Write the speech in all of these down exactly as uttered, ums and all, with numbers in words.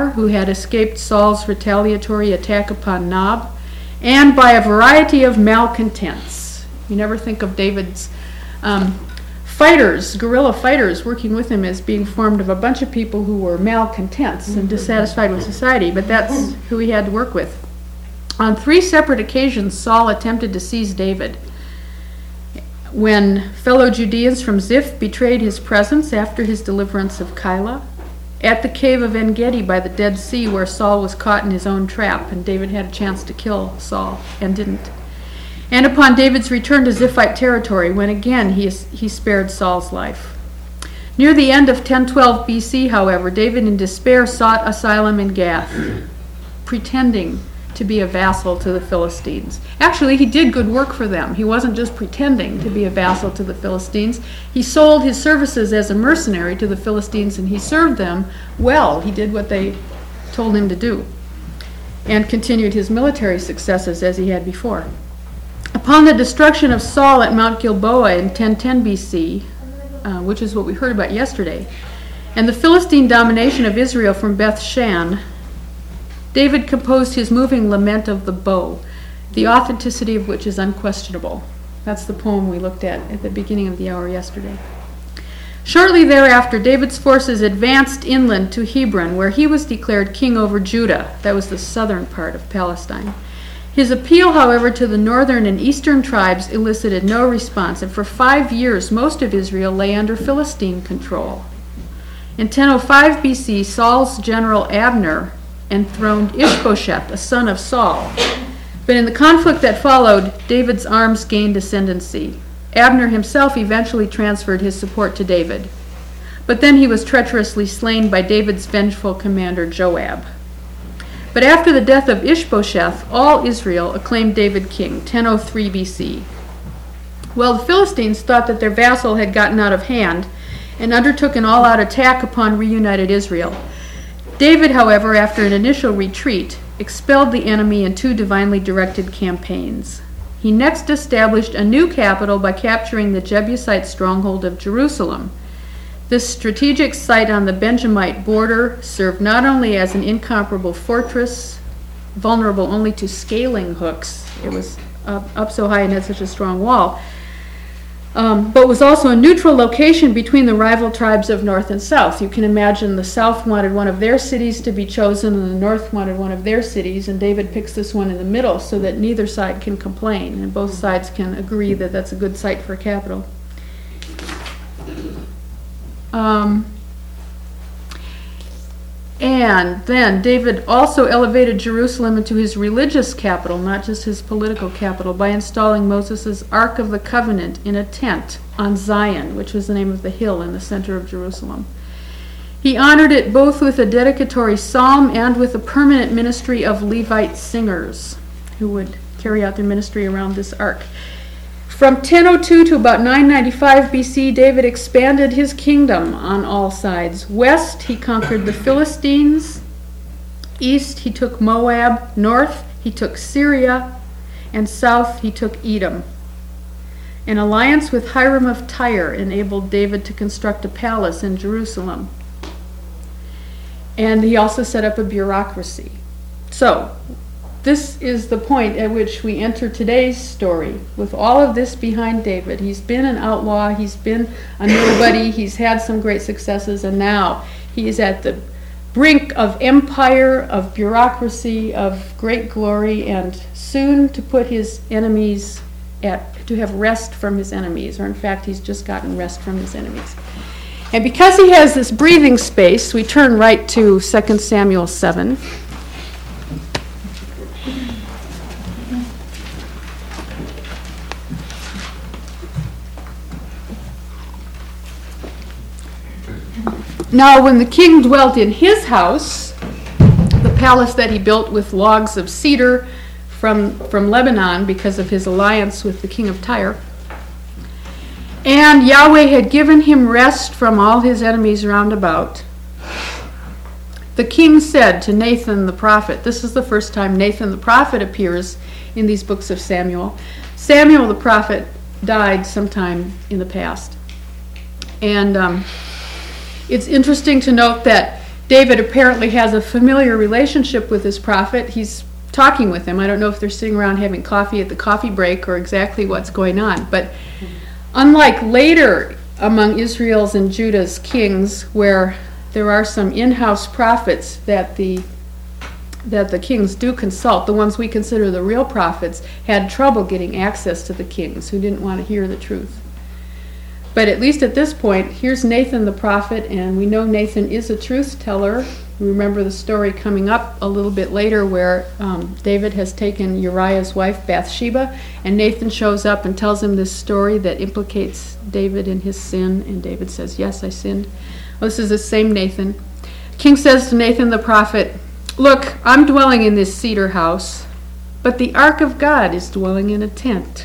Tamar, who had escaped Saul's retaliatory attack upon Nob, and by a variety of malcontents. You never think of David's um, fighters, guerrilla fighters, working with him as being formed of a bunch of people who were malcontents and dissatisfied with society, but that's who he had to work with. On three separate occasions, Saul attempted to seize David. When fellow Judeans from Ziph betrayed his presence after his deliverance of Keilah, at the cave of En-Gedi by the Dead Sea, where Saul was caught in his own trap, and David had a chance to kill Saul and didn't. And upon David's return to Ziphite territory, when again he, he spared Saul's life. Near the end of ten twelve B C, however, David in despair sought asylum in Gath, pretending to be a vassal to the Philistines. Actually, he did good work for them. He wasn't just pretending to be a vassal to the Philistines. He sold his services as a mercenary to the Philistines, and he served them well. He did what they told him to do, and continued his military successes as he had before. Upon the destruction of Saul at Mount Gilboa in ten ten B C, uh, which is what we heard about yesterday, and the Philistine domination of Israel from Beth Shan, David composed his moving lament of the bow, the authenticity of which is unquestionable. That's the poem we looked at at the beginning of the hour yesterday. Shortly thereafter, David's forces advanced inland to Hebron, where he was declared king over Judah. That was the southern part of Palestine. His appeal, however, to the northern and eastern tribes elicited no response, and for five years most of Israel lay under Philistine control. In ten oh five B C, Saul's general Abner enthroned Ishbosheth, a son of Saul. But in the conflict that followed, David's arms gained ascendancy. Abner himself eventually transferred his support to David. But then he was treacherously slain by David's vengeful commander Joab. But after the death of Ishbosheth, all Israel acclaimed David king, ten oh three B C. Well, the Philistines thought that their vassal had gotten out of hand and undertook an all-out attack upon reunited Israel. David, however, after an initial retreat, expelled the enemy in two divinely directed campaigns. He next established a new capital by capturing the Jebusite stronghold of Jerusalem. This strategic site on the Benjamite border served not only as an incomparable fortress, vulnerable only to scaling hooks, it was up, up so high and had such a strong wall, Um, but was also a neutral location between the rival tribes of North and South. You can imagine the South wanted one of their cities to be chosen and the North wanted one of their cities, and David picks this one in the middle so that neither side can complain and both sides can agree that that's a good site for a capital. Um, and then David also elevated Jerusalem into his religious capital, not just his political capital, by installing Moses' Ark of the Covenant in a tent on Zion, which was the name of the hill in the center of Jerusalem. He honored it both with a dedicatory psalm and with a permanent ministry of Levite singers who would carry out their ministry around this ark. From ten oh two to about nine ninety-five B C, David expanded his kingdom on all sides. West, he conquered the Philistines. East, he took Moab. North, he took Syria. And south, he took Edom. An alliance with Hiram of Tyre enabled David to construct a palace in Jerusalem. And he also set up a bureaucracy. So, this is the point at which we enter today's story, with all of this behind David. He's been an outlaw, he's been a nobody, he's had some great successes, and now he is at the brink of empire, of bureaucracy, of great glory, and soon to put his enemies at, to have rest from his enemies, or in fact, he's just gotten rest from his enemies. And because he has this breathing space, we turn right to Second Samuel seven. Now, when the king dwelt in his house, the palace that he built with logs of cedar from, from Lebanon because of his alliance with the king of Tyre, and Yahweh had given him rest from all his enemies round about, the king said to Nathan the prophet, this is the first time Nathan the prophet appears in these books of Samuel. Samuel the prophet died sometime in the past. And um, it's interesting to note that David apparently has a familiar relationship with this prophet. He's talking with him. I don't know if they're sitting around having coffee at the coffee break or exactly what's going on. But unlike later among Israel's and Judah's kings, where there are some in-house prophets that the that the kings do consult, the ones we consider the real prophets had trouble getting access to the kings who didn't want to hear the truth. But at least at this point, here's Nathan the prophet, and we know Nathan is a truth teller. Remember the story coming up a little bit later where um, David has taken Uriah's wife Bathsheba, and Nathan shows up and tells him this story that implicates David in his sin, and David says, yes, I sinned. Well, this is the same Nathan. King says to Nathan the prophet, look, I'm dwelling in this cedar house, but the ark of God is dwelling in a tent.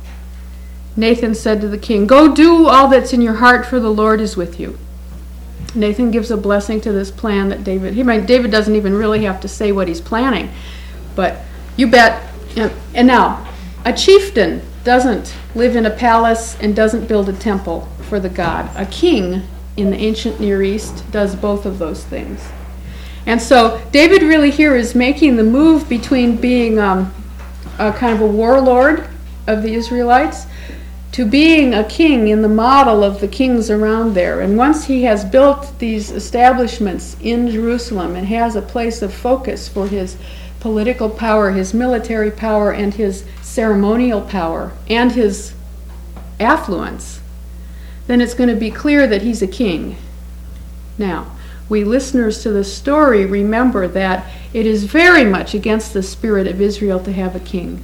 Nathan said to the king, go do all that's in your heart, for the Lord is with you. Nathan gives a blessing to this plan that David, he might, David doesn't even really have to say what he's planning, but you bet. And, and now, a chieftain doesn't live in a palace and doesn't build a temple for the god. A king in the ancient Near East does both of those things. And so David really here is making the move between being um, a kind of a warlord of the Israelites to being a king in the model of the kings around there. And once he has built these establishments in Jerusalem and has a place of focus for his political power, his military power, and his ceremonial power, and his affluence, then it's going to be clear that he's a king. Now, we listeners to the story remember that it is very much against the spirit of Israel to have a king.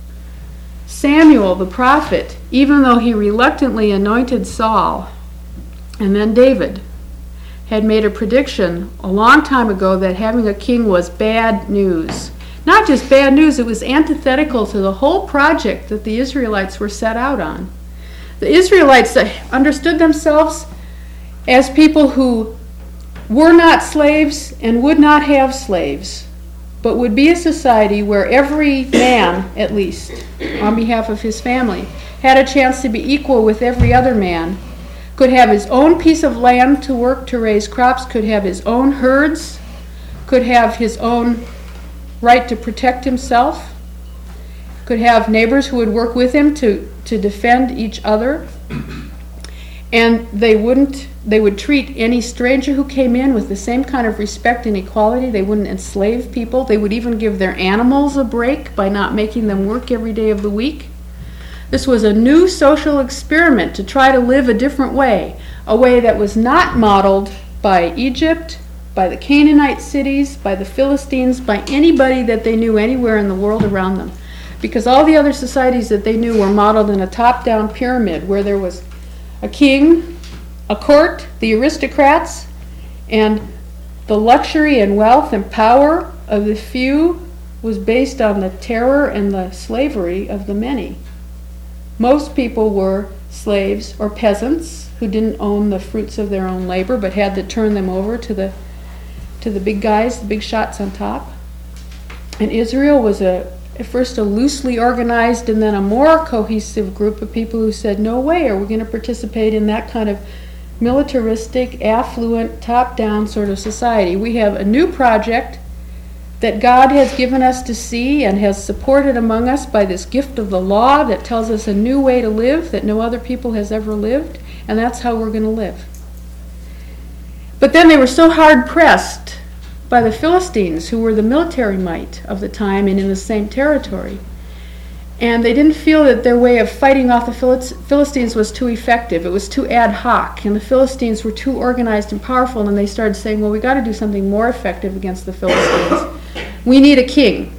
Samuel, the prophet, even though he reluctantly anointed Saul and then David, had made a prediction a long time ago that having a king was bad news. Not just bad news, it was antithetical to the whole project that the Israelites were set out on. The Israelites understood themselves as people who were not slaves and would not have slaves, but would be a society where every man, at least, on behalf of his family, had a chance to be equal with every other man, could have his own piece of land to work to raise crops, could have his own herds, could have his own right to protect himself, could have neighbors who would work with him to, to defend each other, and they wouldn't They would treat any stranger who came in with the same kind of respect and equality. They wouldn't enslave people. They would even give their animals a break by not making them work every day of the week. This was a new social experiment to try to live a different way, a way that was not modeled by Egypt, by the Canaanite cities, by the Philistines, by anybody that they knew anywhere in the world around them. Because all the other societies that they knew were modeled in a top-down pyramid where there was a king, a court, the aristocrats, and the luxury and wealth and power of the few was based on the terror and the slavery of the many. Most people were slaves or peasants who didn't own the fruits of their own labor but had to turn them over to the to the big guys, the big shots on top. And Israel was a at first a loosely organized and then a more cohesive group of people who said, no way are we going to participate in that kind of militaristic, affluent, top-down sort of society. We have a new project that God has given us to see and has supported among us by this gift of the law that tells us a new way to live that no other people has ever lived, and that's how we're going to live. But then they were so hard-pressed by the Philistines, who were the military might of the time and in the same territory. And they didn't feel that their way of fighting off the Philistines was too effective. It was too ad hoc, and the Philistines were too organized and powerful, and they started saying, well, we got to do something more effective against the Philistines. We need a king.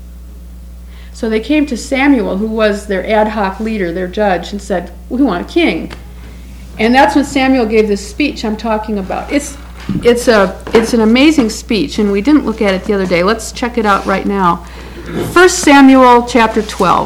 So they came to Samuel, who was their ad hoc leader, their judge, and said, we want a king. And that's when Samuel gave this speech I'm talking about. It's It's a it's an amazing speech, and we didn't look at it the other day. Let's check it out right now. First Samuel chapter twelve.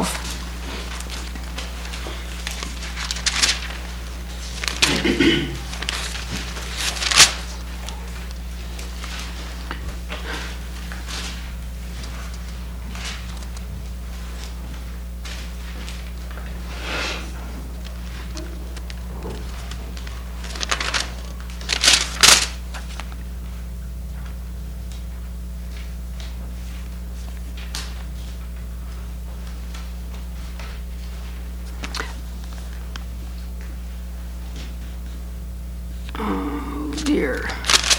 here.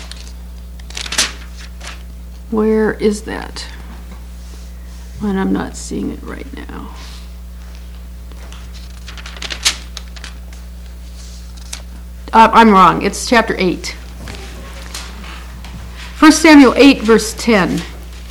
Where is that? And I'm not seeing it right now. Uh, I'm wrong. It's chapter eight. First Samuel eight, verse ten.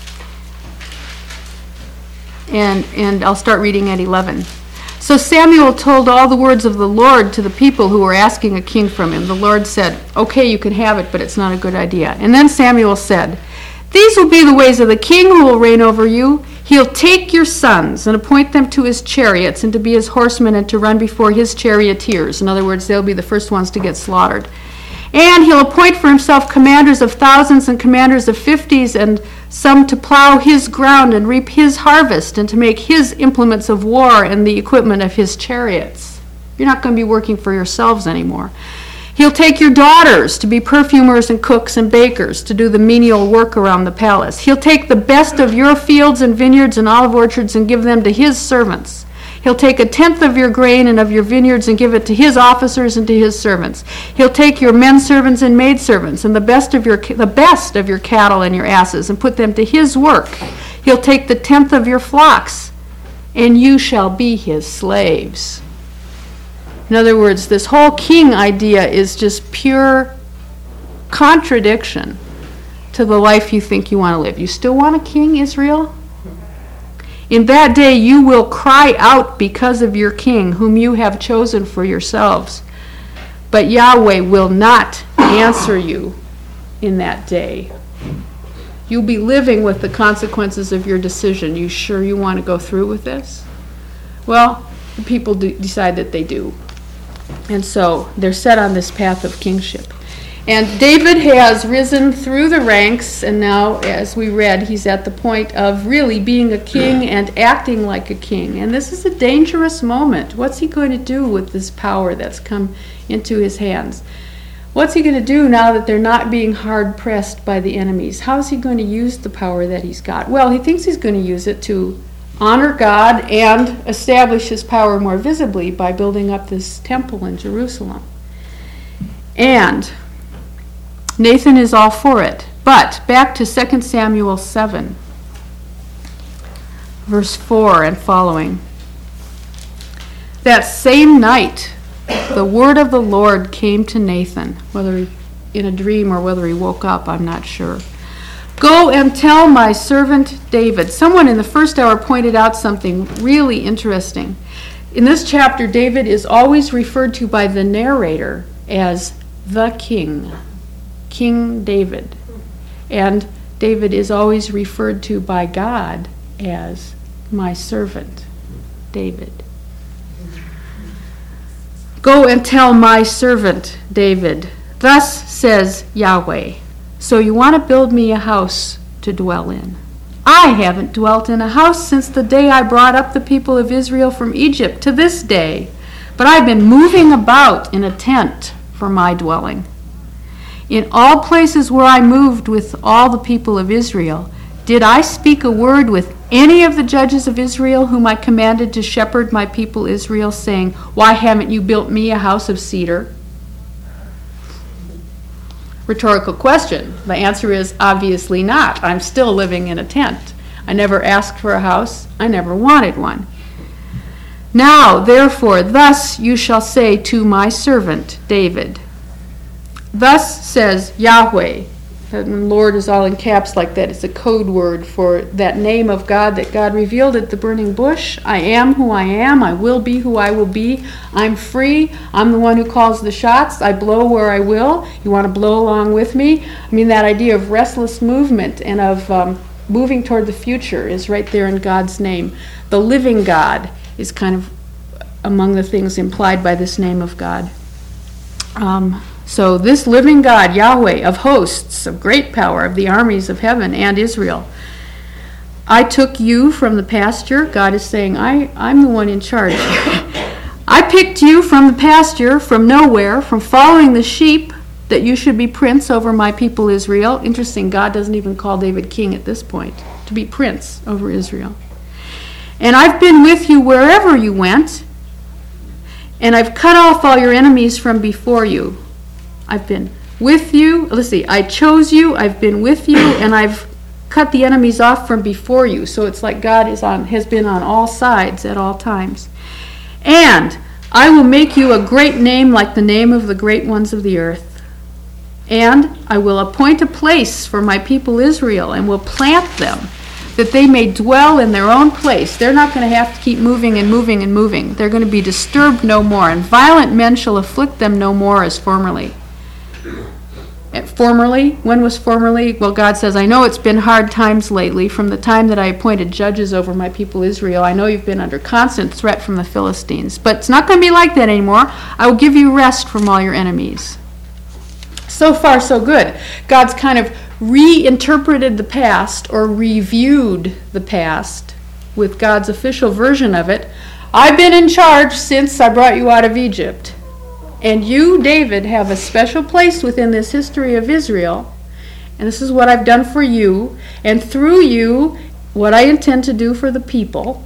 And, and I'll start reading at eleven. So Samuel told all the words of the Lord to the people who were asking a king from him. The Lord said, okay, you can have it, but it's not a good idea. And then Samuel said, these will be the ways of the king who will reign over you. He'll take your sons and appoint them to his chariots and to be his horsemen and to run before his charioteers. In other words, they'll be the first ones to get slaughtered. And he'll appoint for himself commanders of thousands and commanders of fifties, and some to plow his ground and reap his harvest, and to make his implements of war and the equipment of his chariots. You're not going to be working for yourselves anymore. He'll take your daughters to be perfumers and cooks and bakers, to do the menial work around the palace. He'll take the best of your fields and vineyards and olive orchards and give them to his servants. He'll take a tenth of your grain and of your vineyards and give it to his officers and to his servants. He'll take your men servants and maid servants and the best of your the best of your cattle and your asses and put them to his work. He'll take the tenth of your flocks, and you shall be his slaves. In other words, this whole king idea is just pure contradiction to the life you think you want to live. You still want a king, Israel? In that day you will cry out because of your king, whom you have chosen for yourselves. But Yahweh will not answer you in that day. You'll be living with the consequences of your decision. You sure you want to go through with this? Well, the people do decide that they do. And so they're set on this path of kingship. And David has risen through the ranks, and now, as we read, he's at the point of really being a king and acting like a king. And this is a dangerous moment. What's he going to do with this power that's come into his hands? What's he going to do now that they're not being hard-pressed by the enemies? How is he going to use the power that he's got? Well, he thinks he's going to use it to honor God and establish his power more visibly by building up this temple in Jerusalem. And Nathan is all for it. But back to Second Samuel seven, verse four and following. That same night, the word of the Lord came to Nathan, whether he, in a dream or whether he woke up, I'm not sure. Go and tell my servant David. Someone in the first hour pointed out something really interesting. In this chapter, David is always referred to by the narrator as the king. King David. And David is always referred to by God as my servant David. Go and tell my servant David, thus says Yahweh, so you want to build me a house to dwell in. I haven't dwelt in a house since the day I brought up the people of Israel from Egypt to this day, but I've been moving about in a tent for my dwelling. In all places where I moved with all the people of Israel, did I speak a word with any of the judges of Israel whom I commanded to shepherd my people Israel, saying, why haven't you built me a house of cedar? Rhetorical question. The answer is obviously not. I'm still living in a tent. I never asked for a house. I never wanted one. Now, therefore, thus you shall say to my servant David, thus says Yahweh. And Lord is all in caps like that. It's a code word for that name of God that God revealed at the burning bush. I am who I am. I will be who I will be. I'm free. I'm the one who calls the shots. I blow where I will. You want to blow along with me? I mean, that idea of restless movement and of um, moving toward the future is right there in God's name. The living God is kind of among the things implied by this name of God. Um, So this living God, Yahweh, of hosts, of great power, of the armies of heaven and Israel, I took you from the pasture. God is saying, I, I'm the one in charge. I picked you from the pasture, from nowhere, from following the sheep, that you should be prince over my people Israel. Interesting, God doesn't even call David king at this point, to be prince over Israel. And I've been with you wherever you went, and I've cut off all your enemies from before you. I've been with you. Let's see, I chose you, I've been with you, and I've cut the enemies off from before you. So it's like God is on, has been on all sides at all times. And I will make you a great name like the name of the great ones of the earth. And I will appoint a place for my people Israel and will plant them, that they may dwell in their own place. They're not going to have to keep moving and moving and moving. They're going to be disturbed no more, and violent men shall afflict them no more as formerly. And formerly? When was formerly? Well, God says, I know it's been hard times lately. From the time that I appointed judges over my people Israel, I know you've been under constant threat from the Philistines. But it's not going to be like that anymore. I will give you rest from all your enemies. So far, so good. God's kind of reinterpreted the past or reviewed the past with God's official version of it. I've been in charge since I brought you out of Egypt. And you, David, have a special place within this history of Israel. And this is what I've done for you. And through you, what I intend to do for the people.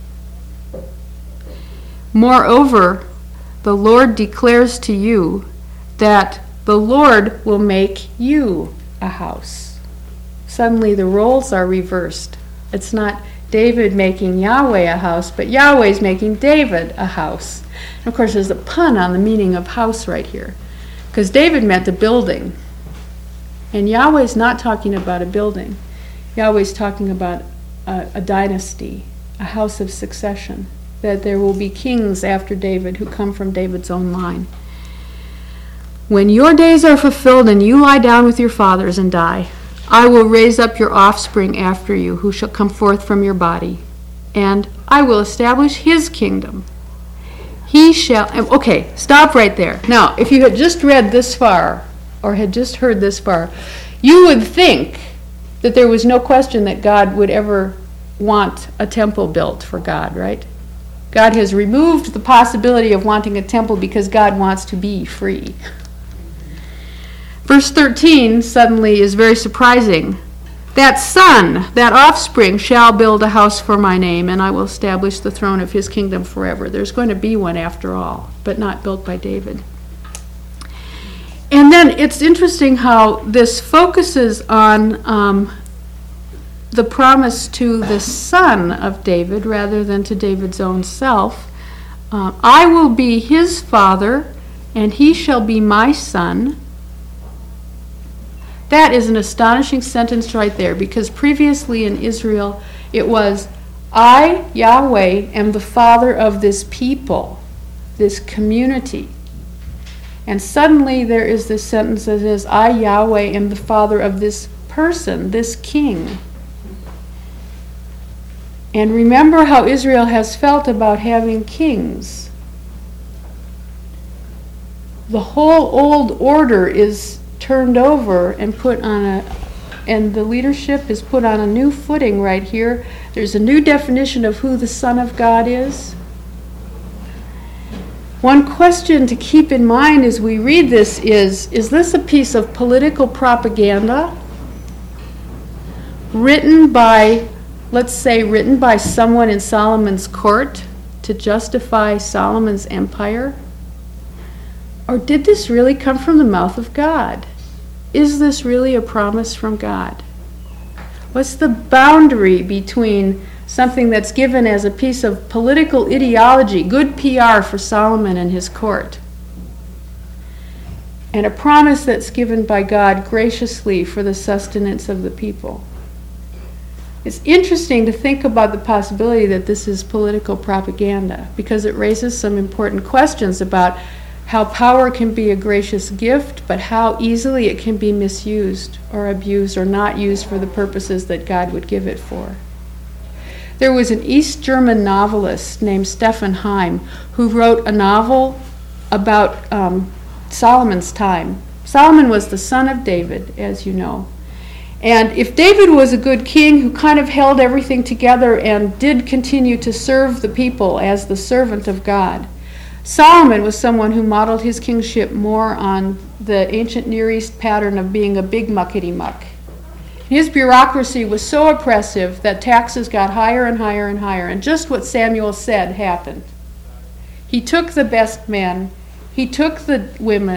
Moreover, the Lord declares to you that the Lord will make you a house. Suddenly the roles are reversed. It's not David making Yahweh a house, but Yahweh's making David a house. And of course, there's a pun on the meaning of house right here, because David meant a building. And Yahweh's not talking about a building. Yahweh's talking about a, a dynasty, a house of succession, that there will be kings after David who come from David's own line. When your days are fulfilled and you lie down with your fathers and die, I will raise up your offspring after you, who shall come forth from your body, and I will establish his kingdom. He shall... Okay, stop right there. Now, if you had just read this far, or had just heard this far, you would think that there was no question that God would ever want a temple built for God, right? God has removed the possibility of wanting a temple because God wants to be free. Verse thirteen suddenly is very surprising. That son, that offspring, shall build a house for my name, and I will establish the throne of his kingdom forever. There's going to be one after all, but not built by David. And then it's interesting how this focuses on um, the promise to the son of David rather than to David's own self. Uh, I will be his father, and he shall be my son. That is an astonishing sentence right there, because previously in Israel it was, I, Yahweh, am the father of this people, this community. And suddenly there is this sentence that says, I, Yahweh, am the father of this person, this king. And remember how Israel has felt about having kings. The whole old order is turned over and put on a, and the leadership is put on a new footing right here. There's a new definition of who the Son of God is. One question to keep in mind as we read this is, is this a piece of political propaganda written by, let's say, written by someone in Solomon's court to justify Solomon's empire? Or did this really come from the mouth of God? Is this really a promise from God? What's the boundary between something that's given as a piece of political ideology, good P R for Solomon and his court, and a promise that's given by God graciously for the sustenance of the people? It's interesting to think about the possibility that this is political propaganda, because it raises some important questions about how power can be a gracious gift, but how easily it can be misused or abused or not used for the purposes that God would give it for. There was an East German novelist named Stefan Heim who wrote a novel about um, Solomon's time. Solomon was the son of David, as you know. And if David was a good king who kind of held everything together and did continue to serve the people as the servant of God, Solomon was someone who modeled his kingship more on the ancient Near East pattern of being a big muckety-muck. His bureaucracy was so oppressive that taxes got higher and higher and higher, and just what Samuel said happened. He took the best men, he took the women,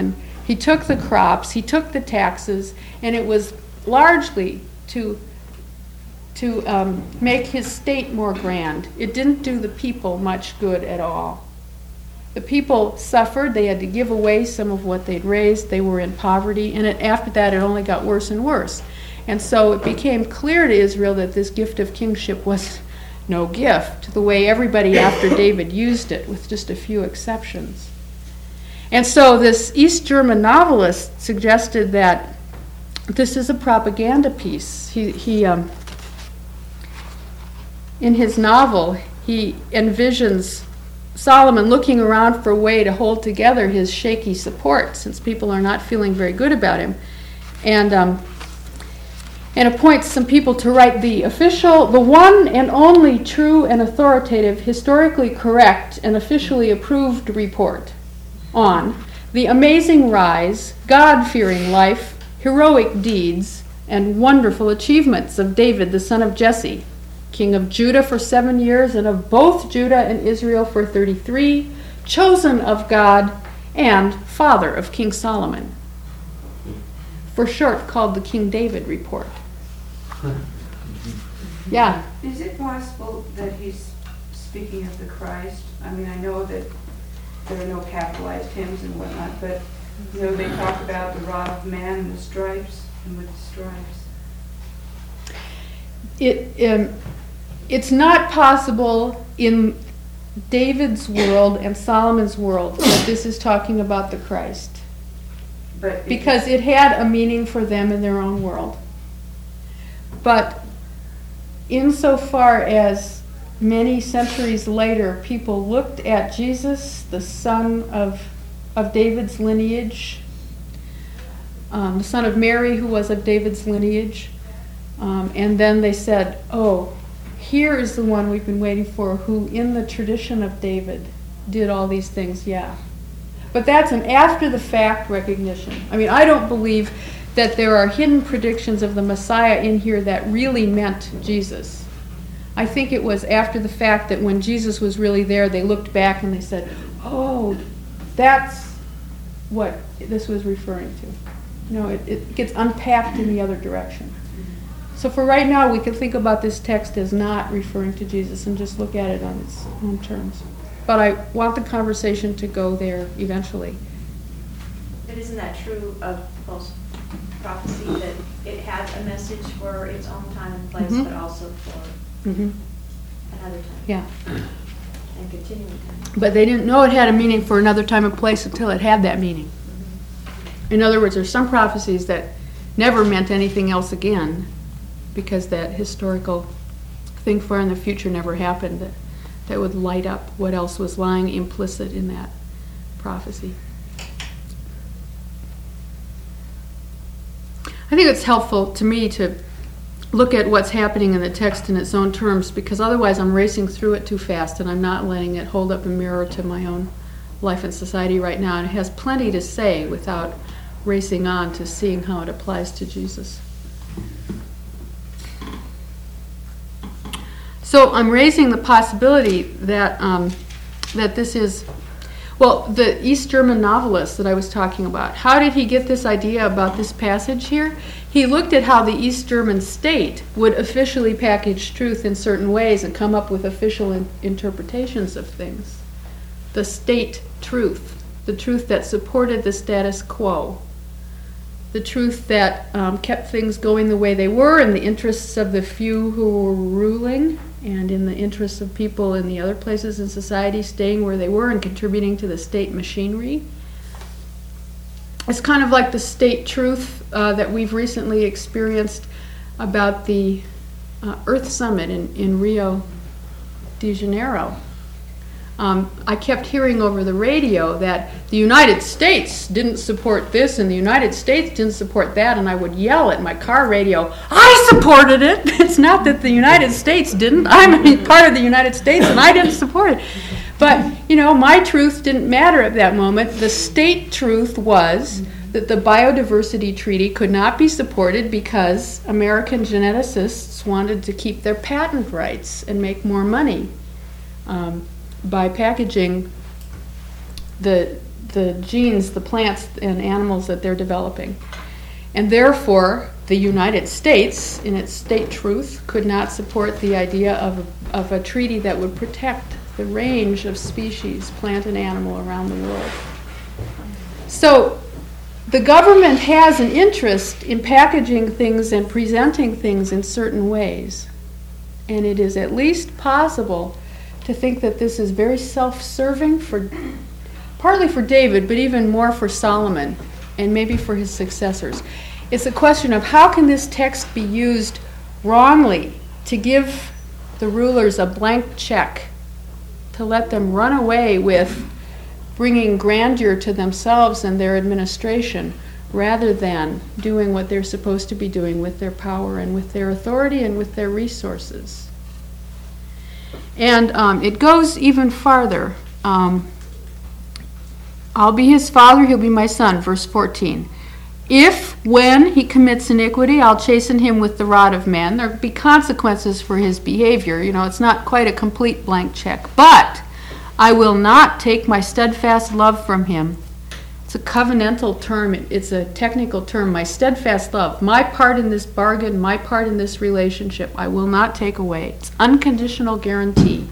He took the crops, he took the taxes, and it was largely to to um, make his state more grand. It didn't do the people much good at all. The people suffered. They had to give away some of what they'd raised. They were in poverty, and it, after that it only got worse and worse. And so it became clear to Israel that this gift of kingship was no gift, the way everybody after David used it, with just a few exceptions. And so this East German novelist suggested that this is a propaganda piece. He, he um, in his novel, he envisions Solomon looking around for a way to hold together his shaky support, since people are not feeling very good about him, and um, and appoints some people to write the official, the one and only true and authoritative, historically correct and officially approved report on the amazing rise, God-fearing life, heroic deeds, and wonderful achievements of David, the son of Jesse, king of Judah for seven years, and of both Judah and Israel for thirty-three, chosen of God, and father of King Solomon. For short, called the King David Report. Yeah. Is it possible that he's speaking of the Christ? I mean, I know that there are no capitalized hymns and whatnot, but you know, they talk about the rod of man and the stripes, and with the stripes. It um, it's not possible in David's world and Solomon's world that this is talking about the Christ, But because it had a meaning for them in their own world. But insofar as many centuries later people looked at Jesus, the son of of David's lineage, um, the son of Mary, who was of David's lineage, um, and then they said, oh, here is the one we've been waiting for, who in the tradition of David did all these things, yeah. But that's an after-the-fact recognition. I mean, I don't believe that there are hidden predictions of the Messiah in here that really meant Jesus. I think it was after the fact that when Jesus was really there, they looked back and they said, oh, that's what this was referring to. You know, it, it gets unpacked in the other direction. So for right now, we can think about this text as not referring to Jesus and just look at it on its own terms. But I want the conversation to go there eventually. But isn't that true of false prophecy, that it had a message for its own time and place, Mhm. but also for Mm-hmm. another time Yeah. and continuing time? But they didn't know it had a meaning for another time and place until it had that meaning. In other words, there's some prophecies that never meant anything else again, because that historical thing for in the future never happened, that, that would light up what else was lying implicit in that prophecy. I think it's helpful to me to look at what's happening in the text in its own terms, because otherwise I'm racing through it too fast and I'm not letting it hold up a mirror to my own life and society right now. And it has plenty to say without racing on to seeing how it applies to Jesus. So I'm raising the possibility that um, that this is, well, the East German novelist that I was talking about, how did he get this idea about this passage here? He looked at how the East German state would officially package truth in certain ways and come up with official in- interpretations of things. The state truth, the truth that supported the status quo, the truth that um, kept things going the way they were in the interests of the few who were ruling, and in the interests of people in the other places in society staying where they were and contributing to the state machinery. It's kind of like the state truth uh, that we've recently experienced about the uh, Earth Summit in, in Rio de Janeiro. Um, I kept hearing over the radio that the United States didn't support this and the United States didn't support that, and I would yell at my car radio, I supported it! It's not that the United States didn't. I'm a part of the United States and I didn't support it. But, you know, my truth didn't matter at that moment. The state truth was that the biodiversity treaty could not be supported because American geneticists wanted to keep their patent rights and make more money um, by packaging the the genes, the plants and animals that they're developing. And therefore, the United States, in its state truth, could not support the idea of a, of a treaty that would protect the range of species, plant and animal, around the world. So the government has an interest in packaging things and presenting things in certain ways. And it is at least possible to think that this is very self-serving, for partly for David, but even more for Solomon, and maybe for his successors. It's a question of how can this text be used wrongly to give the rulers a blank check, to let them run away with bringing grandeur to themselves and their administration, rather than doing what they're supposed to be doing with their power and with their authority and with their resources. And um, it goes even farther. Um, I'll be his father, he'll be my son, verse fourteen. If, when he commits iniquity, I'll chasten him with the rod of men. There'll be consequences for his behavior. You know, it's not quite a complete blank check. But I will not take my steadfast love from him. It's a covenantal term. It's a technical term. My steadfast love, my part in this bargain, my part in this relationship, I will not take away. It's unconditional guarantee.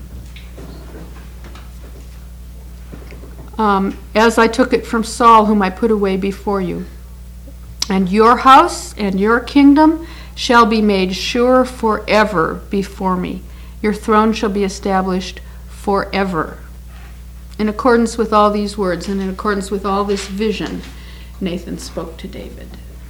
Um, as I took it from Saul, whom I put away before you. And your house and your kingdom shall be made sure forever before me. Your throne shall be established forever. In accordance with all these words and in accordance with all this vision, Nathan spoke to David.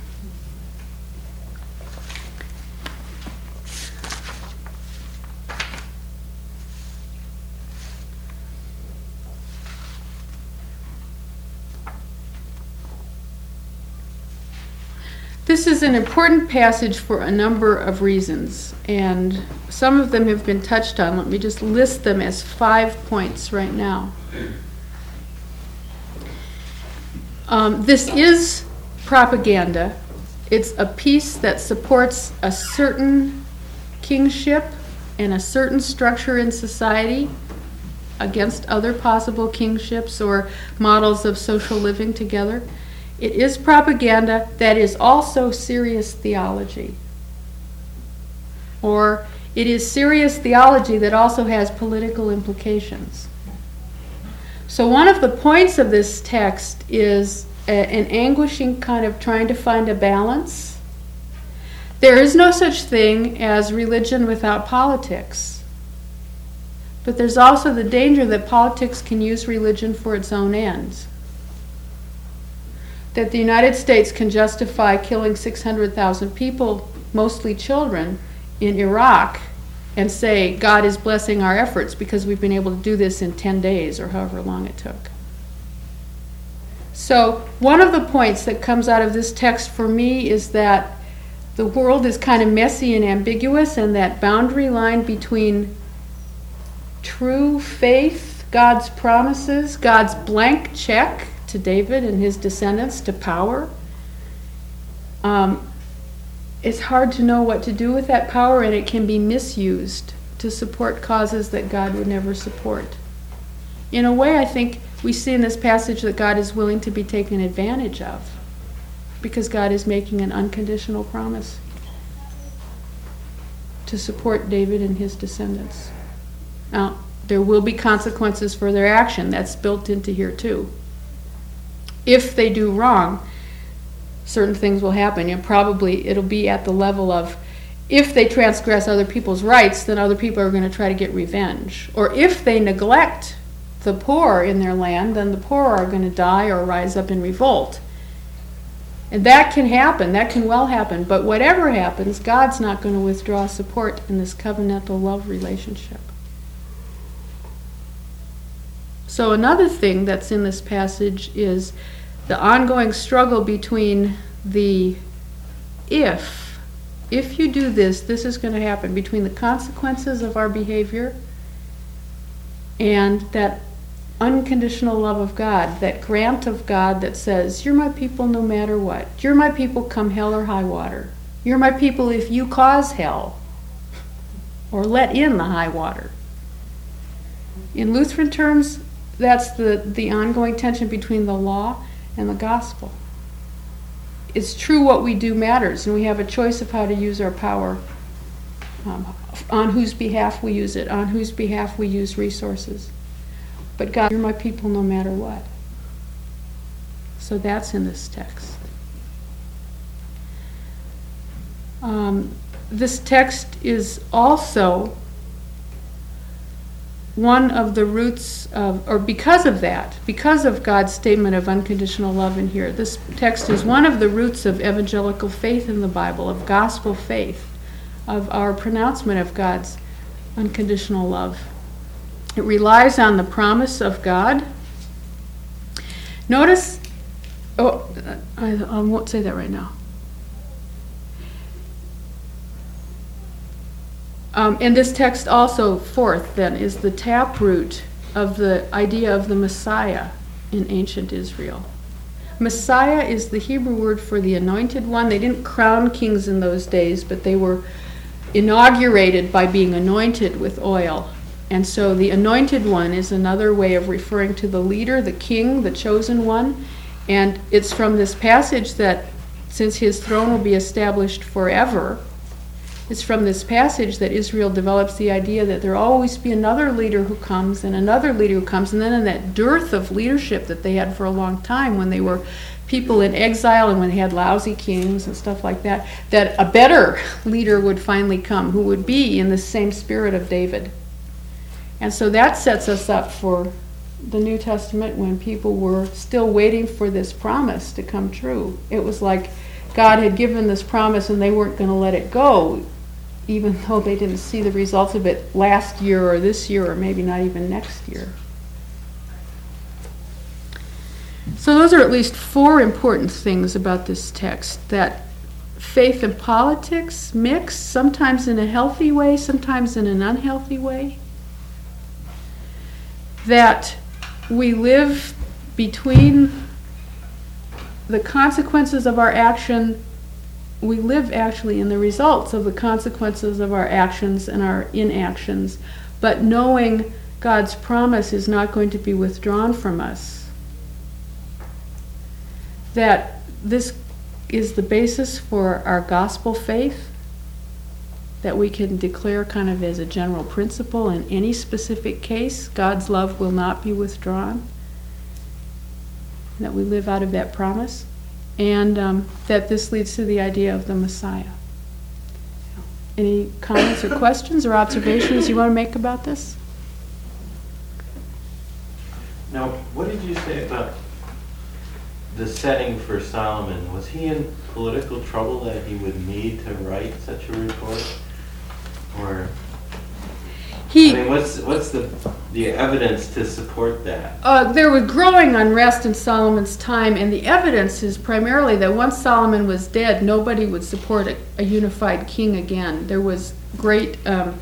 This is an important passage for a number of reasons, and some of them have been touched on. Let me just list them as five points right now. Um, this is propaganda. It's a piece that supports a certain kingship and a certain structure in society against other possible kingships or models of social living together. It is propaganda that is also serious theology. Or it is serious theology that also has political implications. So one of the points of this text is a, an anguishing kind of trying to find a balance. There is no such thing as religion without politics. But there's also the danger that politics can use religion for its own ends. That the United States can justify killing six hundred thousand people, mostly children, in Iraq, and say God is blessing our efforts because we've been able to do this in ten days or however long it took. So one of the points that comes out of this text for me is that the world is kind of messy and ambiguous, and that boundary line between true faith, God's promises, God's blank check to David and his descendants to power. Um, it's hard to know what to do with that power, and it can be misused to support causes that God would never support. In a way, I think we see in this passage that God is willing to be taken advantage of because God is making an unconditional promise to support David and his descendants. Now, there will be consequences for their action. That's built into here too. If they do wrong, certain things will happen, and probably it'll be at the level of if they transgress other people's rights, then other people are going to try to get revenge. Or if they neglect the poor in their land, then the poor are going to die or rise up in revolt. And that can happen, that can well happen, but whatever happens, God's not going to withdraw support in this covenantal love relationship. So another thing that's in this passage is the ongoing struggle between the if, if you do this, this is going to happen, between the consequences of our behavior and that unconditional love of God, that grant of God that says, you're my people no matter what. You're my people come hell or high water. You're my people if you cause hell or let in the high water. In Lutheran terms, that's the, the ongoing tension between the law and the gospel. It's true what we do matters, and we have a choice of how to use our power, um, on whose behalf we use it, on whose behalf we use resources. But God, you're my people no matter what. So that's in this text. Um, this text is also one of the roots of, or because of that, because of God's statement of unconditional love in here, this text is one of the roots of evangelical faith in the Bible, of gospel faith, of our pronouncement of God's unconditional love. It relies on the promise of God. Notice, oh, I, I won't say that right now. Um, and this text also, fourth then, is the taproot of the idea of the Messiah in ancient Israel. Messiah is the Hebrew word for the anointed one. They didn't crown kings in those days, but they were inaugurated by being anointed with oil. And so the anointed one is another way of referring to the leader, the king, the chosen one. And it's from this passage that, since his throne will be established forever, it's from this passage that Israel develops the idea that there will always be another leader who comes and another leader who comes. And then in that dearth of leadership that they had for a long time, when they were people in exile and when they had lousy kings and stuff like that, that a better leader would finally come who would be in the same spirit of David. And so that sets us up for the New Testament when people were still waiting for this promise to come true. It was like God had given this promise and they weren't going to let it go, even though they didn't see the results of it last year or this year or maybe not even next year. So those are at least four important things about this text: that faith and politics mix, sometimes in a healthy way, sometimes in an unhealthy way. That we live between the consequences of our action, we live actually in the results of the consequences of our actions and our inactions, but knowing God's promise is not going to be withdrawn from us. That this is the basis for our gospel faith, that we can declare kind of as a general principle in any specific case, God's love will not be withdrawn, that we live out of that promise, and um, that this leads to the idea of the Messiah. Any comments or questions or observations you want to make about this? Now, what did you say about the setting for Solomon? Was he in political trouble that he would need to write such a report? Or, He, I mean, what's what's the the evidence to support that? uh, there was growing unrest in Solomon's time, and the evidence is primarily that once Solomon was dead, nobody would support a, a unified king again. There was great, um,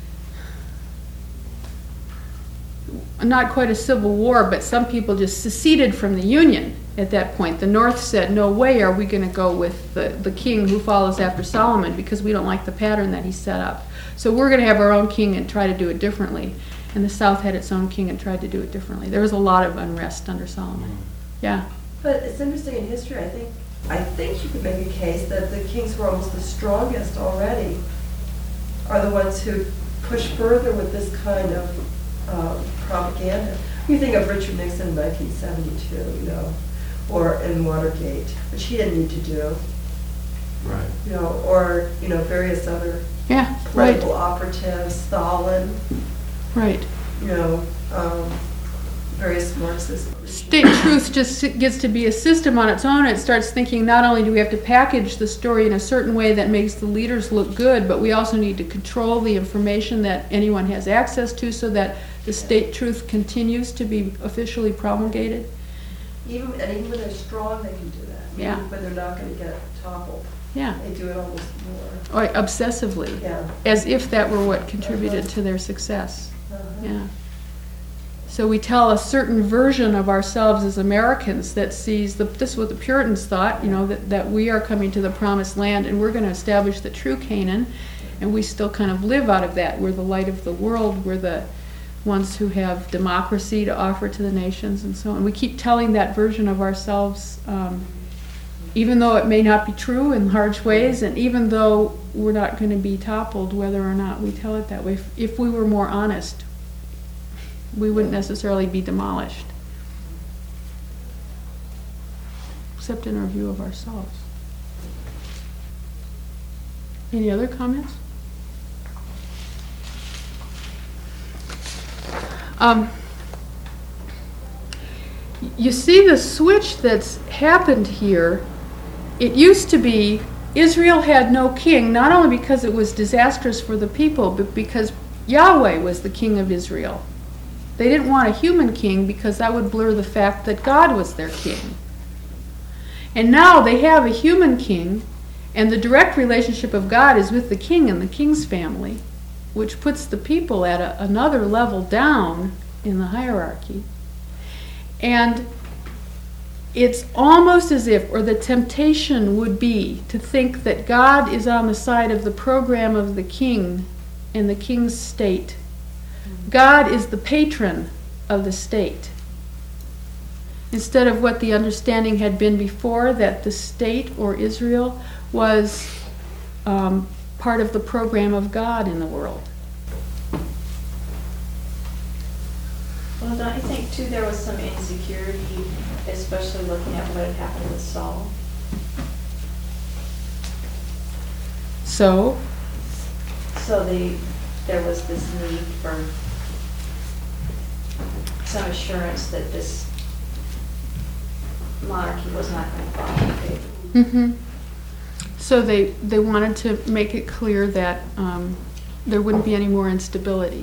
not quite a civil war, but some people just seceded from the Union at that point. The North said, no way are we going to go with the, the king who follows after Solomon because we don't like the pattern that he set up. So we're going to have our own king and try to do it differently. And the South had its own king and tried to do it differently. There was a lot of unrest under Solomon. Yeah. But it's interesting in history, I think, I think you could make a case that the kings who are almost the strongest already are the ones who push further with this kind of um, propaganda. You think of Richard Nixon in nineteen seventy-two, you know, or in Watergate, which he didn't need to do, Right. you know, or, you know, various other Yeah, right, political operatives, Stalin, right. you know, um, various Marxist. State truth just gets to be a system on its own. It starts thinking not only do we have to package the story in a certain way that makes the leaders look good, but we also need to control the information that anyone has access to so that the state truth continues to be officially promulgated. Even, and even when they're strong, they can do that. Yeah. Even when they're not going to get toppled. Yeah, They do it almost more. or obsessively, Yeah. as if that were what contributed to their success. Uh-huh. Yeah. So we tell a certain version of ourselves as Americans that sees, the, this is what the Puritans thought, you know, that, that we are coming to the promised land and we're going to establish the true Canaan, and we still kind of live out of that. We're the light of the world, we're the, ones who have democracy to offer to the nations and so on. We keep telling that version of ourselves, um, even though it may not be true in large ways, and even though we're not going to be toppled whether or not we tell it that way. If, if we were more honest, we wouldn't necessarily be demolished, except in our view of ourselves. Any other comments? Um, you see the switch that's happened here. It used to be Israel had no king, not only because it was disastrous for the people, but because Yahweh was the king of Israel. They didn't want a human king because that would blur the fact that God was their king. And now they have a human king, and the direct relationship of God is with the king and the king's family, which puts the people at a, another level down in the hierarchy. And it's almost as if, or the temptation would be, to think that God is on the side of the program of the king and the king's state. God is the patron of the state, instead of what the understanding had been before, that the state, or Israel, was um, part of the program of God in the world. Well, don't you think too there was some insecurity, especially looking at what had happened with Saul? So, So the, there was this need for some assurance that this monarchy was not going to fall in favor. mm-hmm. so they they wanted to make it clear that um, there wouldn't be any more instability.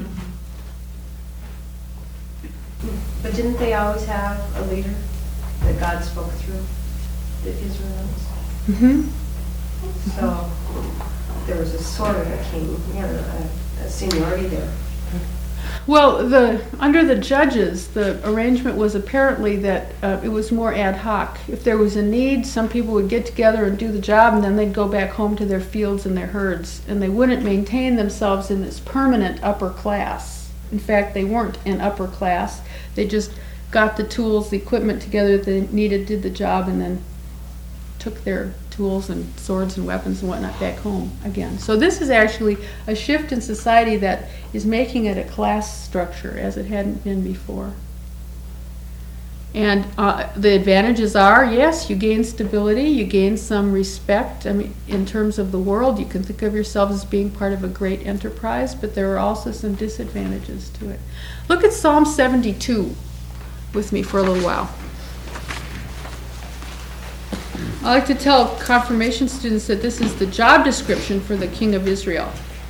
But didn't they always have a leader that God spoke through, the Israelites? Mm-hmm. So there was a sort of a king, you know, a, a seniority there. Well, the under the judges, the arrangement was apparently that uh, it was more ad hoc. If there was a need, some people would get together and do the job, and then they'd go back home to their fields and their herds, and they wouldn't maintain themselves in this permanent upper class. In fact, they weren't an upper class. They just got the tools, the equipment together that they needed, did the job, and then took their tools and swords and weapons and whatnot back home again. So this is actually a shift in society that is making it a class structure as it hadn't been before. And uh, the advantages are, yes, you gain stability, you gain some respect. I mean, in terms of the world, you can think of yourself as being part of a great enterprise, but there are also some disadvantages to it. Look at Psalm seventy-two with me for a little while. I like to tell confirmation students that this is the job description for the king of Israel.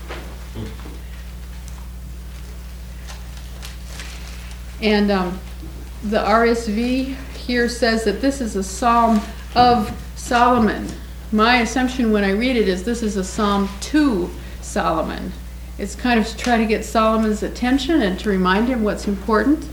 And um, the R S V here says that this is a psalm of Solomon. My assumption when I read it is this is a psalm to Solomon. It's kind of to try to get Solomon's attention and to remind him what's important.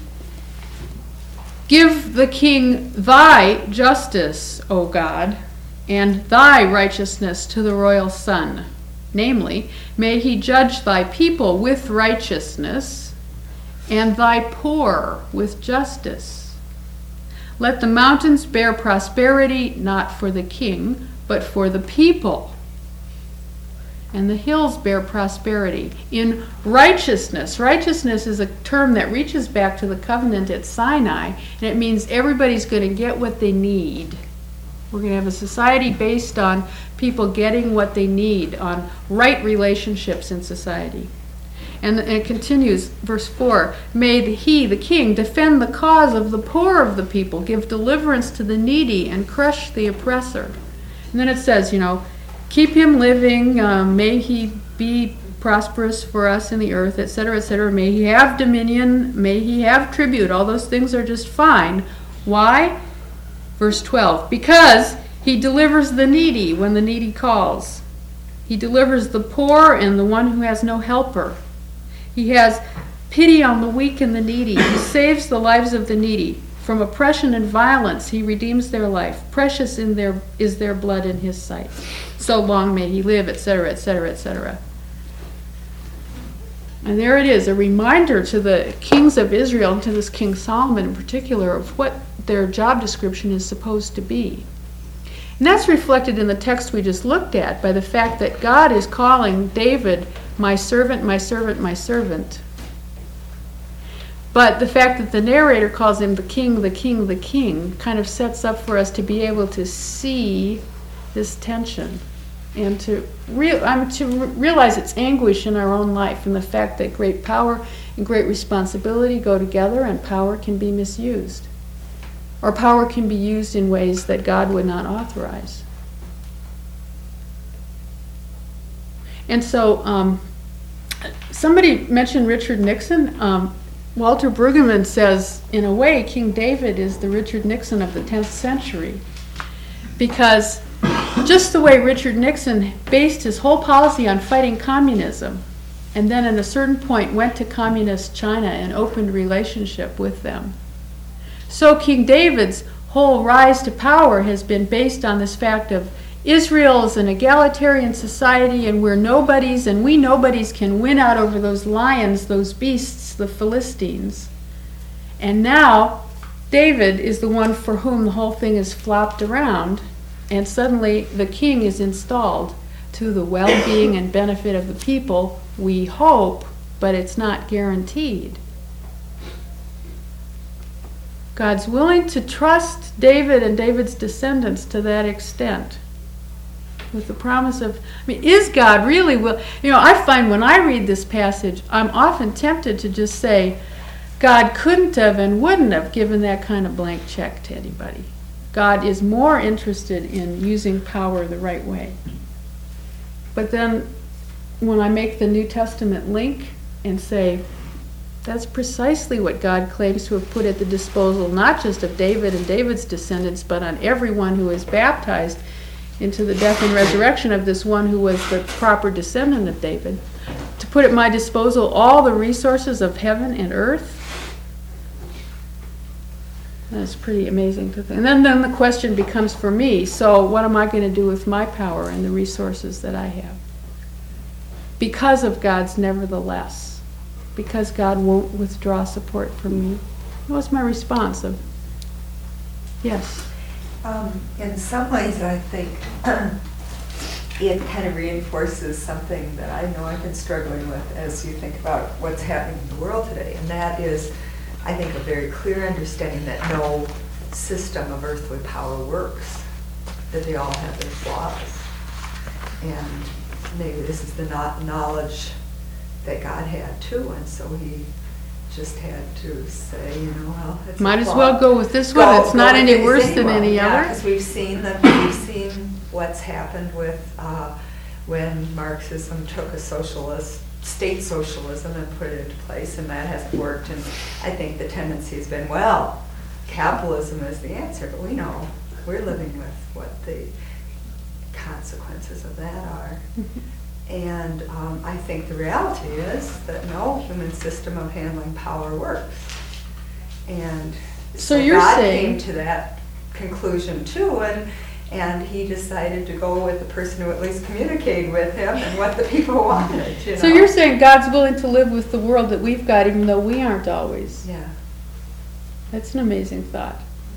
Give the king thy justice, O God, and thy righteousness to the royal son. Namely, may he judge thy people with righteousness, and thy poor with justice. Let the mountains bear prosperity, not for the king, but for the people. And the hills bear prosperity in righteousness. Righteousness is a term that reaches back to the covenant at Sinai, and it means everybody's going to get what they need. We're going to have a society based on people getting what they need, on right relationships in society. And it continues, verse four, may he, the king, defend the cause of the poor of the people, give deliverance to the needy, and crush the oppressor. And then it says, you know, keep him living, um, may he be prosperous for us in the earth, et cetera, et cetera. May he have dominion, may he have tribute. All those things are just fine. Why? Verse twelve, because he delivers the needy when the needy calls. He delivers the poor and the one who has no helper. He has pity on the weak and the needy. He saves the lives of the needy. From oppression and violence, he redeems their life. Precious in their is their blood in his sight. So long may he live, et cetera, et cetera, et cetera. And there it is, a reminder to the kings of Israel, and to this King Solomon in particular, of what their job description is supposed to be. And that's reflected in the text we just looked at by the fact that God is calling David, my servant, my servant, my servant. But the fact that the narrator calls him the king, the king, the king, kind of sets up for us to be able to see this tension and to, real, I mean, to re- realize its anguish in our own life, and the fact that great power and great responsibility go together, and power can be misused. Or power can be used in ways that God would not authorize. And so, um, somebody mentioned Richard Nixon. Um, Walter Brueggemann says, in a way, King David is the Richard Nixon of the tenth century. Because just the way Richard Nixon based his whole policy on fighting communism, and then at a certain point went to communist China and opened relationship with them, so King David's whole rise to power has been based on this fact of Israel is an egalitarian society, and we're nobodies, and we nobodies can win out over those lions, those beasts, the Philistines. And now David is the one for whom the whole thing is flopped around, and suddenly the king is installed to the well-being and benefit of the people, we hope, but it's not guaranteed. God's willing to trust David and David's descendants to that extent, with the promise of, I mean, is God really will? You know, I find when I read this passage, I'm often tempted to just say, God couldn't have and wouldn't have given that kind of blank check to anybody. God is more interested in using power the right way. But then when I make the New Testament link and say, that's precisely what God claims to have put at the disposal, not just of David and David's descendants, but on everyone who is baptized into the death and resurrection of this one who was the proper descendant of David, to put at my disposal all the resources of heaven and earth. That's pretty amazing to think. And then, then the question becomes for me, so what am I going to do with my power and the resources that I have? Because of God's nevertheless. Because God won't withdraw support from me. What was my response of, yes? Um, in some ways, I think it kind of reinforces something that I know I've been struggling with as you think about what's happening in the world today, and that is, I think, a very clear understanding that no system of earthly power works, that they all have their flaws. And maybe this is the no- knowledge that God had too, and so he just had to say, you know, well, it's Might a as flaw. well go with this Go- one. It's go not with any these worse than anyway. any Yeah, other. because we've seen the, we've seen what's happened with uh, when Marxism took a socialist, state socialism, and put it into place, and that hasn't worked. And I think the tendency has been, well, capitalism is the answer, but we know we're living with what the consequences of that are. And um, I think the reality is that no human system of handling power works. And So you're God saying- came to that conclusion too, and and he decided to go with the person who at least communicated with him and what the people wanted. You So know? you're saying God's willing to live with the world that we've got, even though we aren't always. Yeah. That's an amazing thought.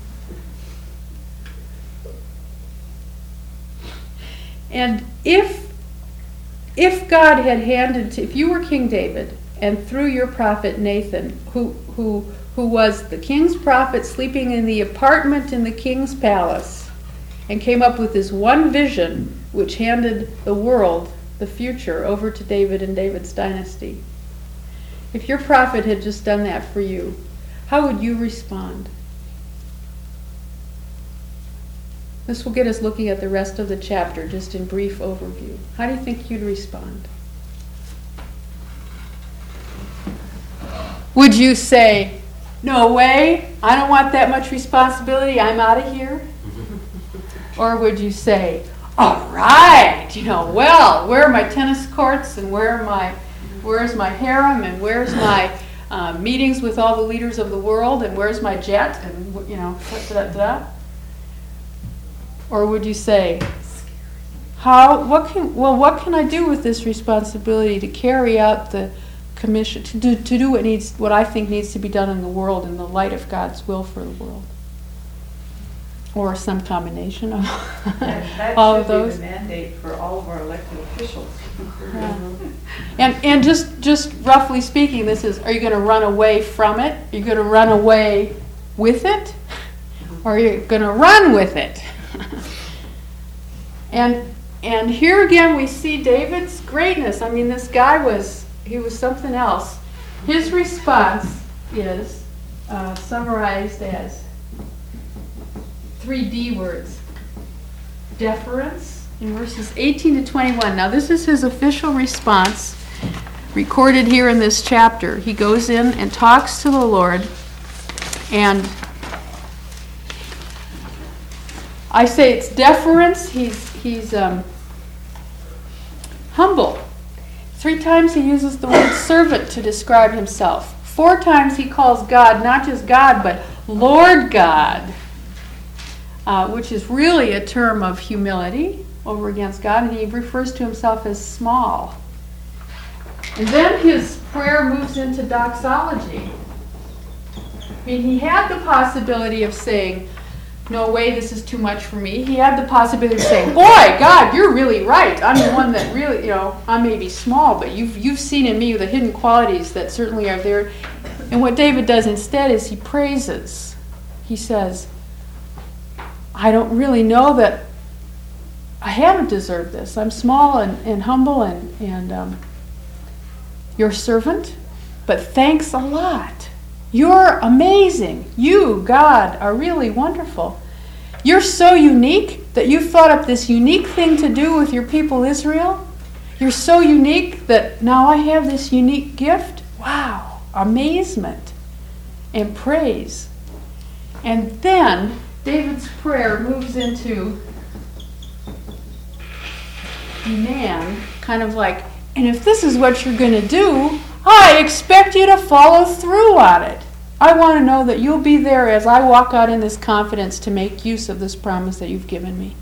And if if God had handed to, if you were King David, and through your prophet Nathan, who who who was the king's prophet sleeping in the apartment in the king's palace, and came up with this one vision which handed the world, the future, over to David and David's dynasty. If your prophet had just done that for you, how would you respond? This will get us looking at the rest of the chapter, just in brief overview. How do you think you'd respond? Would you say, no way, I don't want that much responsibility, I'm out of here? Or would you say, all right, you know, well, where are my tennis courts, and where are my, where's my harem, and where's my uh, meetings with all the leaders of the world, and where's my jet, and, you know, da da da da? Or would you say, how, what can, well, what can I do with this responsibility to carry out the commission, to do, to do what needs, what I think needs to be done in the world in the light of God's will for the world. Or some combination of That all of that should those. be the mandate for all of our elected officials. Yeah. And, and just, just roughly speaking, this is, are you going to run away from it? Are you going to run away with it? Or are you going to run with it? and, and here again we see David's greatness. I mean, this guy was, he was something else. His response is uh, summarized as three D words. Deference in verses eighteen to twenty-one. Now this is his official response recorded here in this chapter. He goes in and talks to the Lord, and I say it's deference. He's he's um, humble. Three times he uses the word servant to describe himself. Four times he calls God not just God, but Lord God. Uh, which is really a term of humility over against God, and he refers to himself as small. And then his prayer moves into doxology. I mean, he had the possibility of saying, no way, this is too much for me. He had the possibility of saying, boy, God, you're really right. I'm the one that really, you know, I may be small, but you've, you've seen in me the hidden qualities that certainly are there. And what David does instead is he praises. He says, I don't really know that I haven't deserved this. I'm small and, and humble and, and um, your servant, but thanks a lot. You're amazing. You, God, are really wonderful. You're so unique that you've thought up this unique thing to do with your people Israel. You're so unique that now I have this unique gift. Wow, amazement and praise. And then David's prayer moves into man, kind of like, and if this is what you're going to do, I expect you to follow through on it. I want to know that you'll be there as I walk out in this confidence to make use of this promise that you've given me.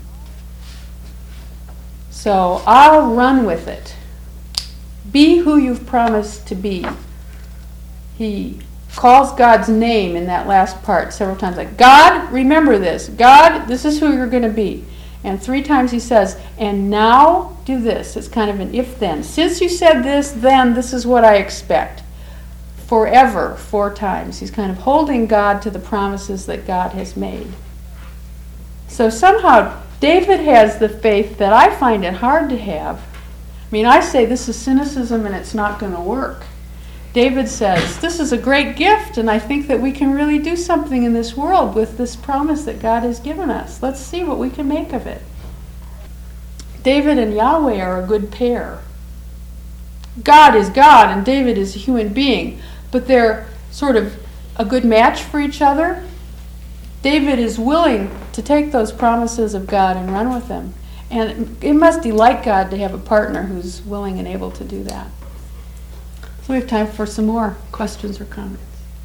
So I'll run with it. Be who you've promised to be. He calls God's name in that last part several times. Like, God, remember this. God, this is who you're going to be. And three times he says, and now do this. It's kind of an if-then. Since you said this, then this is what I expect. Forever, four times. He's kind of holding God to the promises that God has made. So somehow, David has the faith that I find it hard to have. I mean, I say this is cynicism and it's not going to work. David says, this is a great gift, and I think that we can really do something in this world with this promise that God has given us. Let's see what we can make of it. David and Yahweh are a good pair. God is God, and David is a human being, but they're sort of a good match for each other. David is willing to take those promises of God and run with them. And it must delight God to have a partner who's willing and able to do that. So we have time for some more questions or comments.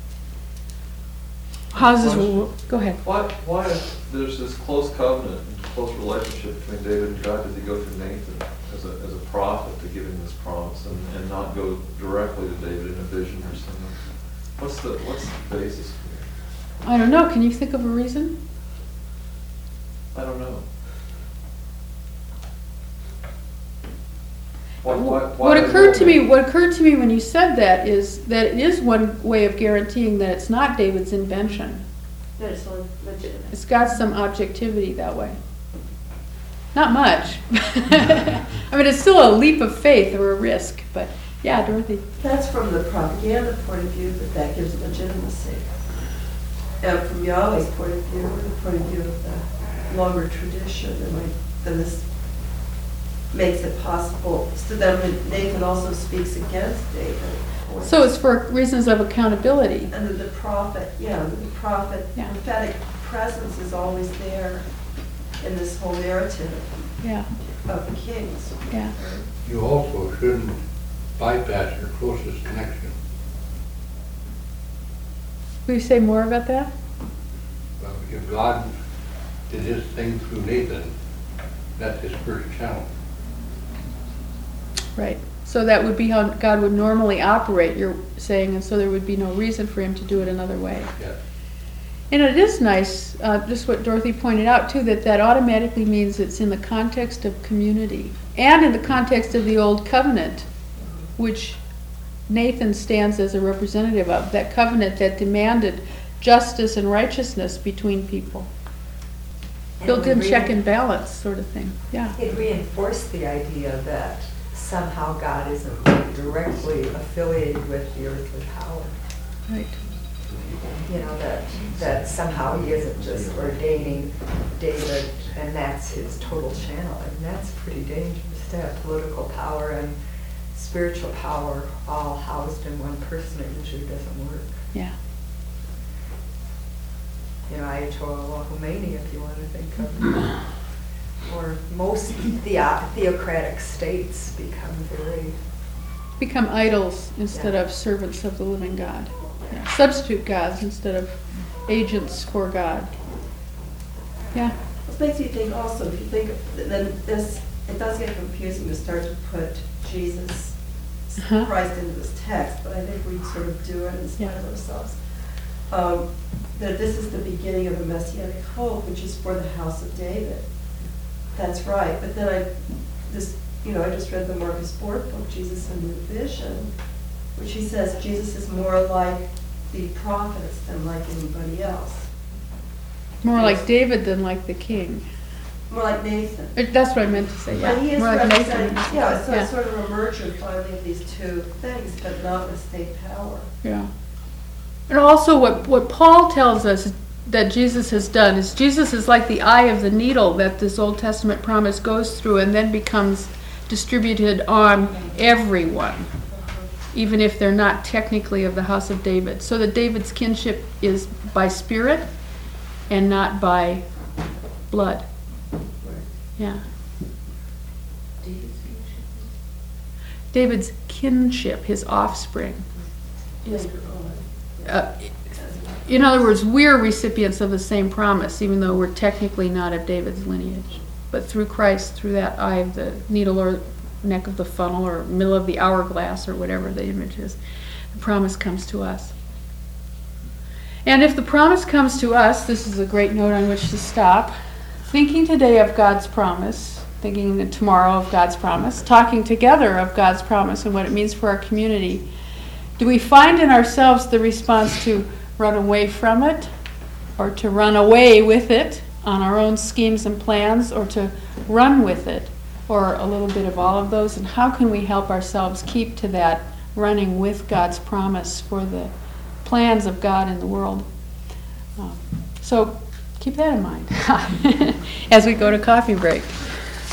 How's this? Go ahead. Why, why, if there's this close covenant and close relationship between David and God, did he go through Nathan as a, as a prophet to give him this promise and, and not go directly to David in a vision or something? What's the, what's the basis for it? I don't know. Can you think of a reason? I don't know. Why, why, why What occurred to me, David? what occurred to me when you said that is that it is one way of guaranteeing that it's not David's invention. That is so legitimate. It's got some objectivity that way. Not much. I mean, it's still a leap of faith or a risk, but yeah, Dorothy. That's from the propaganda point of view, that that gives legitimacy. And from Yahweh's point of view, or the point of view of the longer tradition, then, like, then this makes it possible. So then Nathan also speaks against David. So it's for reasons of accountability. And then the prophet, yeah, the prophet, Yeah. prophetic presence is always there in this whole narrative Yeah, of the kings. yeah. You also shouldn't bypass your closest connection. Will you say more about that? Well, if God did his thing through Nathan, that's his first channel. Right. So that would be how God would normally operate, you're saying, and so there would be no reason for him to do it another way. Yeah. And it is nice, uh, just what Dorothy pointed out too, that that automatically means it's in the context of community and in the context of the Old Covenant, which Nathan stands as a representative of, that covenant that demanded justice and righteousness between people. Built-in And check re- and balance sort of thing, yeah. It reinforced the idea that somehow God isn't like directly affiliated with the earthly power. Right. You know, that, that somehow he isn't just ordaining David and that's his total channel. And that's pretty dangerous to have political power and spiritual power all housed in one person. It usually doesn't work. Yeah. You know, Ayatollah Khomeini, if you want to think of, or most theo- theocratic states become very, Become idols instead Yeah. of servants of the living God. Yeah. Substitute gods instead of agents for God. Yeah. This makes you think also, if you think, of- then this, it does get confusing to start to put Jesus Uh-huh. Christ into this text, but I think we sort of do it in spite of ourselves. Um, That this is the beginning of a messianic hope, which is for the house of David. That's right, but then I, this, you know, I just read the Marcus Borg book, Jesus and the Vision, which he says Jesus is more like the prophets than like anybody else. More like David than like the king. More like Nathan. Uh, That's what I meant to say, yeah. But he is More like representing, Nathan. yeah, so Yeah. it's sort of a merger finally of these two things, but not with state power. Yeah. And also what, what Paul tells us that Jesus has done is Jesus is like the eye of the needle that this Old Testament promise goes through and then becomes distributed on everyone, even if they're not technically of the house of David. So that David's kinship is by spirit and not by blood. Yeah. David's kinship, his offspring, is Uh, in other words, we're recipients of the same promise, even though we're technically not of David's lineage. But through Christ, through that eye of the needle or neck of the funnel or middle of the hourglass or whatever the image is, the promise comes to us. And if the promise comes to us, this is a great note on which to stop. Thinking today of God's promise, thinking tomorrow of God's promise, talking together of God's promise and what it means for our community, do we find in ourselves the response to run away from it, or to run away with it on our own schemes and plans, or to run with it, or a little bit of all of those? And how can we help ourselves keep to that running with God's promise for the plans of God in the world? Um, so keep that in mind as we go to coffee break.